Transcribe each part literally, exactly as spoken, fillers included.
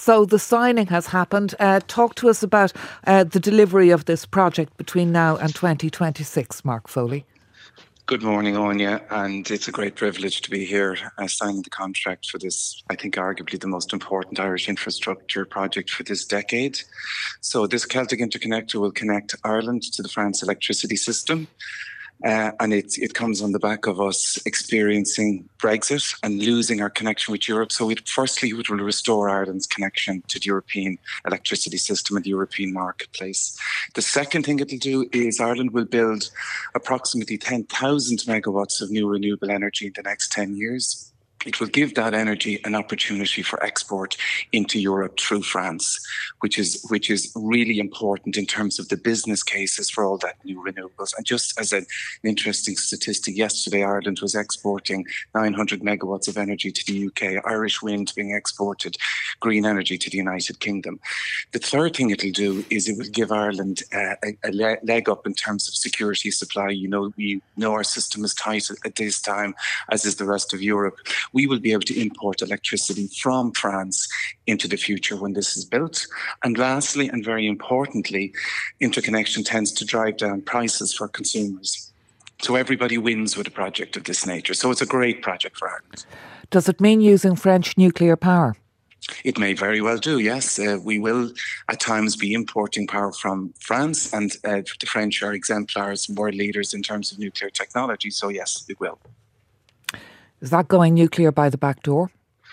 So the signing has happened. Uh, talk to us about uh, the delivery of this project between now and twenty twenty-six, Mark Foley. Good morning, Anya, and it's a great privilege to be here uh, signing the contract for this, I think, arguably the most important Irish infrastructure project for this decade. So this Celtic Interconnector will connect Ireland to the France electricity system. Uh, and it, it comes on the back of us experiencing Brexit and losing our connection with Europe. So it, firstly, it will restore Ireland's connection to the European electricity system and the European marketplace. The second thing it'll do is Ireland will build approximately ten thousand megawatts of new renewable energy in the next ten years. It will give that energy an opportunity for export into Europe through France, which is which is really important in terms of the business cases for all that new renewables. And just as an interesting statistic, yesterday Ireland was exporting nine hundred megawatts of energy to the U K, Irish wind being exported, green energy to the United Kingdom. The third thing it'll do is it will give Ireland uh, a, a leg up in terms of security of supply. You know, we know our system is tight at this time, as is the rest of Europe. We will be able to import electricity from France into the future when this is built. And lastly, and very importantly, interconnection tends to drive down prices for consumers. So everybody wins with a project of this nature. So it's a great project for Ireland. Does it mean using French nuclear power? It may very well do, yes. Uh, we will at times be importing power from France, and uh, the French are exemplars and world leaders in terms of nuclear technology. So yes, it will. Is that going nuclear by the back door?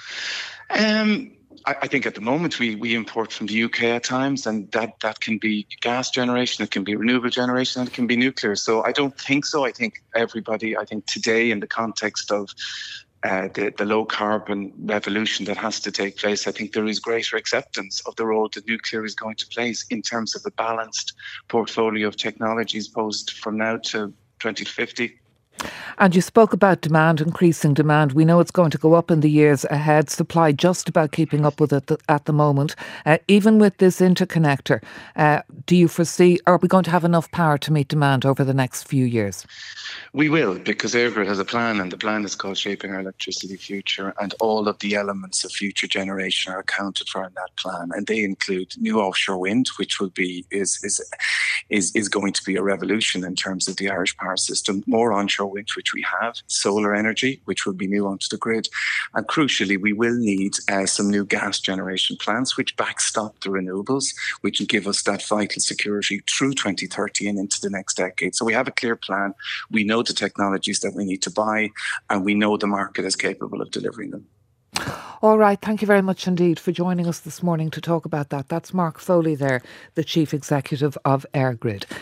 Um, I, I think at the moment we, we import from the U K at times, and that, that can be gas generation, it can be renewable generation, and it can be nuclear. So I don't think so. I think everybody, I think today in the context of uh, the, the low carbon revolution that has to take place, I think there is greater acceptance of the role that nuclear is going to play in terms of a balanced portfolio of technologies post from now to twenty fifty. And you spoke about demand, increasing demand. We know it's going to go up in the years ahead. Supply just about keeping up with it at the moment. Uh, even with this interconnector, uh, do you foresee, are we going to have enough power to meet demand over the next few years? We will, because EirGrid has a plan, and the plan is called Shaping Our Electricity Future, and all of the elements of future generation are accounted for in that plan. And they include new offshore wind, which will be is is is, is going to be a revolution in terms of the Irish power system, more onshore wind, which we have, solar energy, which will be new onto the grid. And crucially, we will need uh, some new gas generation plants, which backstop the renewables, which will give us that vital security through twenty thirty and into the next decade. So we have a clear plan. We know the technologies that we need to buy, and we know the market is capable of delivering them. All right, thank you very much indeed for joining us this morning to talk about that. That's Mark Foley there, the Chief Executive of EirGrid.